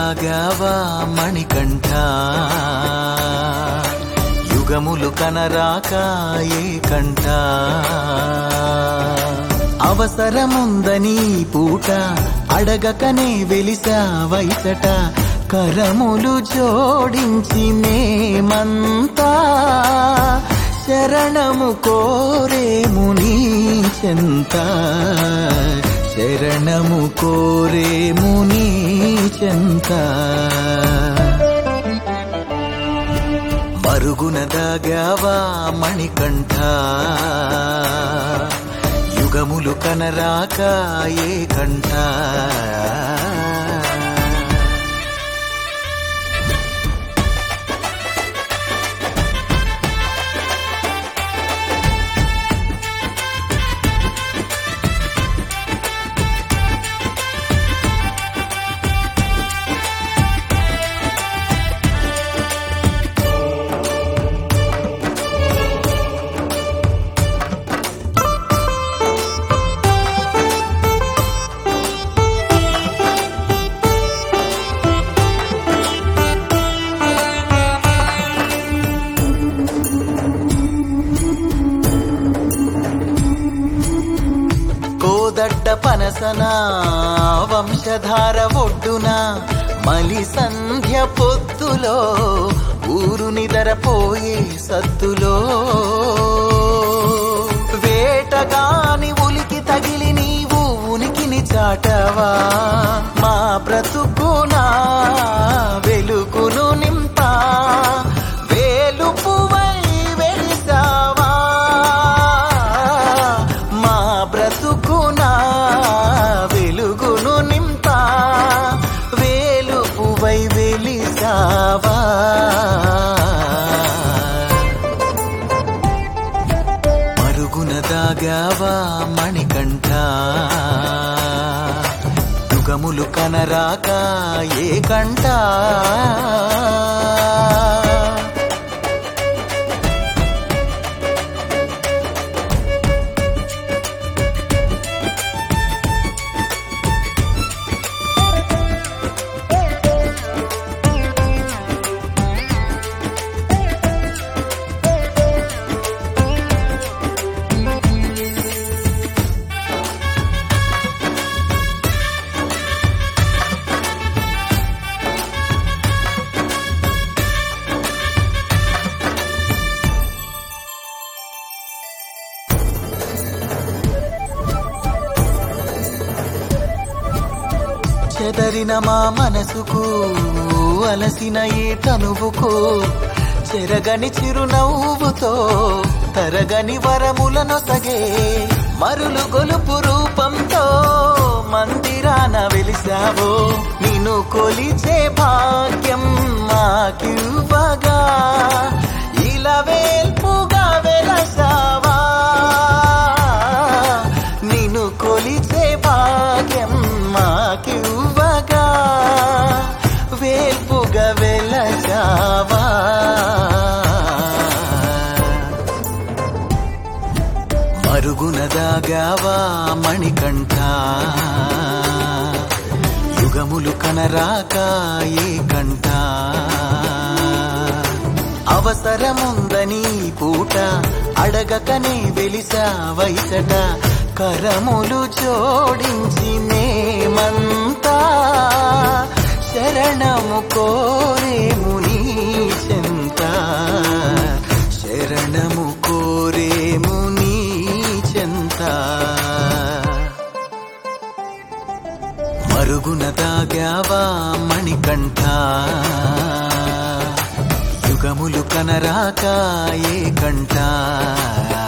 దాగావా మణికంఠ యుగములు కనరాక ఏ కంఠ అవసరముందని పూట అడగకనే వెలిసావైసట కరములు జోడించి మేమంతా శరణము కోరేము నీ చెంత శరణము కోరేము నీ చెంత మరుగున దాగావా మణికంఠ యుగములు కనరాక ఏ కంఠ దడ్డ పనసన వంశధార ఒడ్డున మలి సంధ్య పొద్దులో ఊరు నిదరపోయే సద్దులో వేటగాని ఉలికి తగిలి నీవు ఉనికిని చాటవా మా బ్రతుకునా వెలుగును నింపా వేలుపువై వెలిసావా మా బ్రతుకునా వెలుగును నింపా వేలుపువై వెలిసావా మరుగున దాగావా మణికంఠ యుగములు కనరాక ఏ కంఠ చెదరిన మా మనసుకు అలసిన ఈ తనువుకు చెరగని చిరునవ్వుతో తరగని వరములనొసగే మరులు గొలుపు రూపంతో మందిరాన వెలిసావో నిన్ను కొలిచే భాగ్యం మాకివ్వగా ఇలా వేల్పుగా వెలసావా నిన్ను కొలిచే భాగ్యం మాకివ్వగా వేల్పుగా వెలసావా మరుగున దాగావా మణికంఠ యుగములు కనరాక ఏ కంఠ అవసరముందని పూట అడగకనే వెలిసావైసట కరములు జోడించి మేమంతా శరణము కోరేము నీ చెంత శరణము కోరేము నీ చెంత మరుగున దాగావా మణికంఠ యుగములు కనరాక ఏ కంఠ